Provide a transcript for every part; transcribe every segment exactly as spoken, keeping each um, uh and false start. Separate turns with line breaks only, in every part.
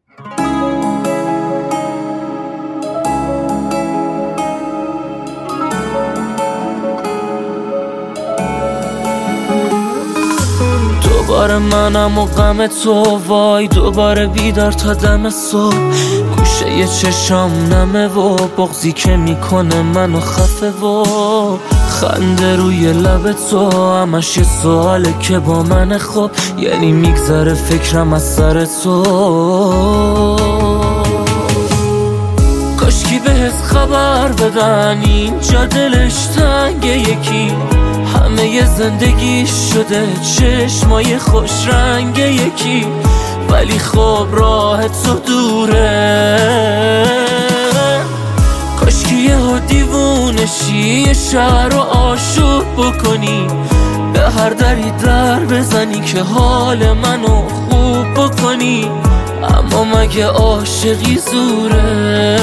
دوباره منم و غم تو، وای دوباره بیدار تا دم صبح. گوشه یه چشام نمه و بغضی که میکنه منو خفه و خنده روی لب تو همش یه سواله که با من خب، یعنی میگذره فکرم از سر تو. کاشکی بهت خبر بدن اینجا دلش تنگه، یکی همه ی زندگیش شده چشمای خوش رنگ یکی، ولی خب راه تو دوره. کاشکی یهو دیوونشی یه شهر رو آشوب بکنی، به هر دری در بزنی که حال منو خوب بکنی، اما مگه عاشقی زوره؟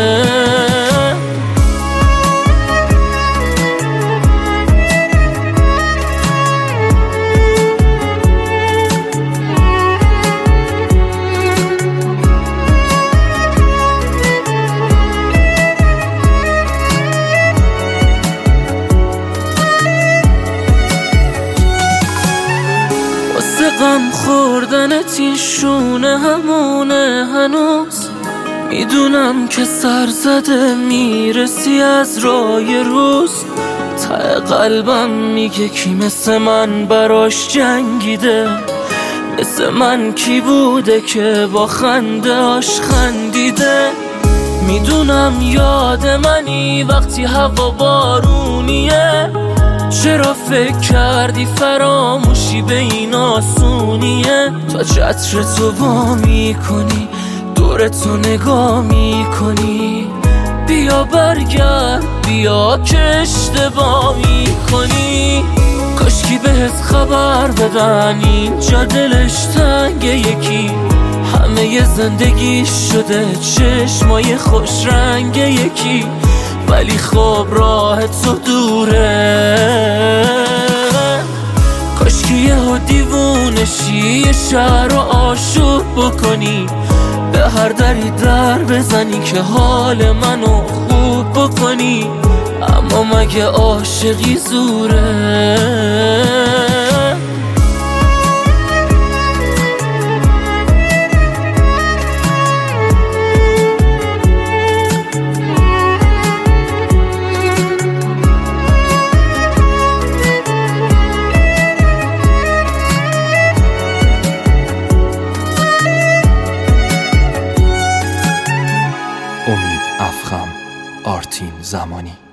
غم خوردنت این شونه همونه هنوز، میدونم که سر زده میرسی از رای روز. ته قلبم میگه کی مثل من براش جنگیده، مثل من کی بوده که با خنده هاش خندیده. میدونم یاد منی وقتی هوا بارونیه، چرا فکر کردی فراموشی به این آسونیه؟ تا چتر تو وا میکنی دور تو نگاه میکنی، بیا برگرد بیا که اشتباه میکنی. کاشکی بهت خبر بدن اینجا دلش تنگه، یکی همه ی زندگیش شده چشمای خوش رنگ یکی، ولی خب راه تو دوره. کاشکی یهو دیوونشی یه شهر رو آشوب بکنی، به هر دری در بزنی که حال منو خوب بکنی، اما مگه عاشقی زوره؟
امید افخم، آرتین زمانی.